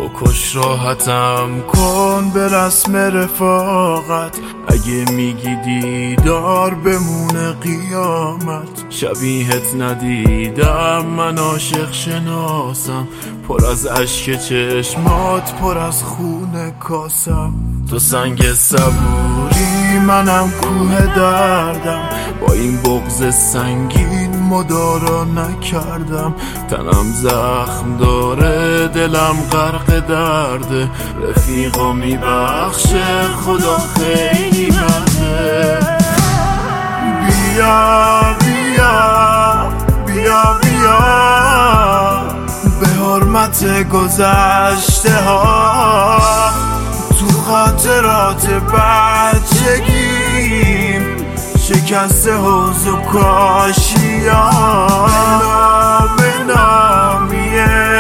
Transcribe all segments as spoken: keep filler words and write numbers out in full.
بکش راحتم کن به رسم رفاقت، اگه میگی دیدار بمونه قیامت. شبیهت ندیدم من عاشق شناسم، پر از اشک چشمات پر از خون کاسم. تو سنگ صبوری منم کوه دردم، با این بغض سنگین مدارا نکردم. تنم زخم داره دلم غرق درده، رفیقا میبخشه خدا خیلی بده. بیا بیا بیا بیا به حرمت گذشته ها، تو خاطرات بچگیم شکست حوض و کاشیان. نام نامی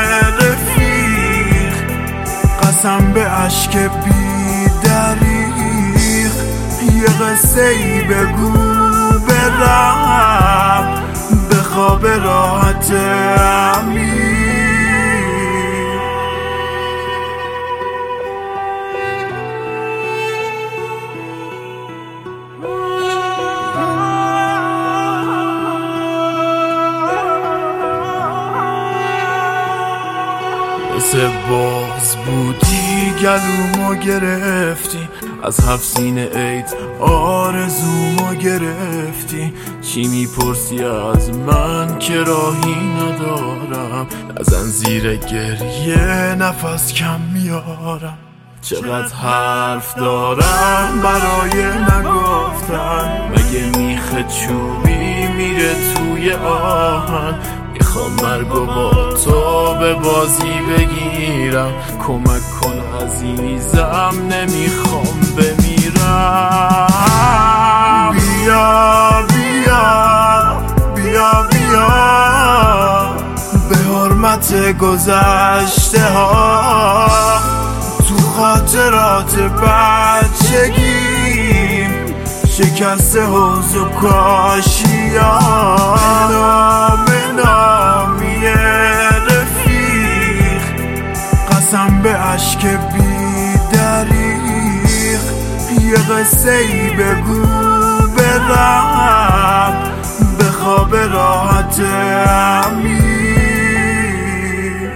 رفیق قسم به عشق بی دریغ، یه قصه ای بگو برم به خواب راحت عمیق. مثل بغض بودی گلومو گرفتی، از هفت سینه عید آرزومو گرفتی. چی میپرسی از من که راهی ندارم، ازن زیر گریه نفس کم میارم. چقدر حرف دارم برای نگفتن، مگه میخه چوبی میره توی آهن. میخوام مرگو با تو به بازی بگیرم، کمک کن عزیزم نمیخوام بمیرم. بیا بیا بیا بیا به حرمت گذشته ها، تو خاطرات بچگیم شکست حوض و کاشیان. نام نامی رفیق قسم به عشق بی دریغ، یه قصه ای بگو برم به خواب راحت عمیق.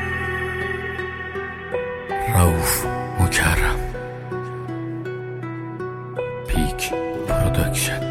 رؤوف مکرم، پیک پروداکشن.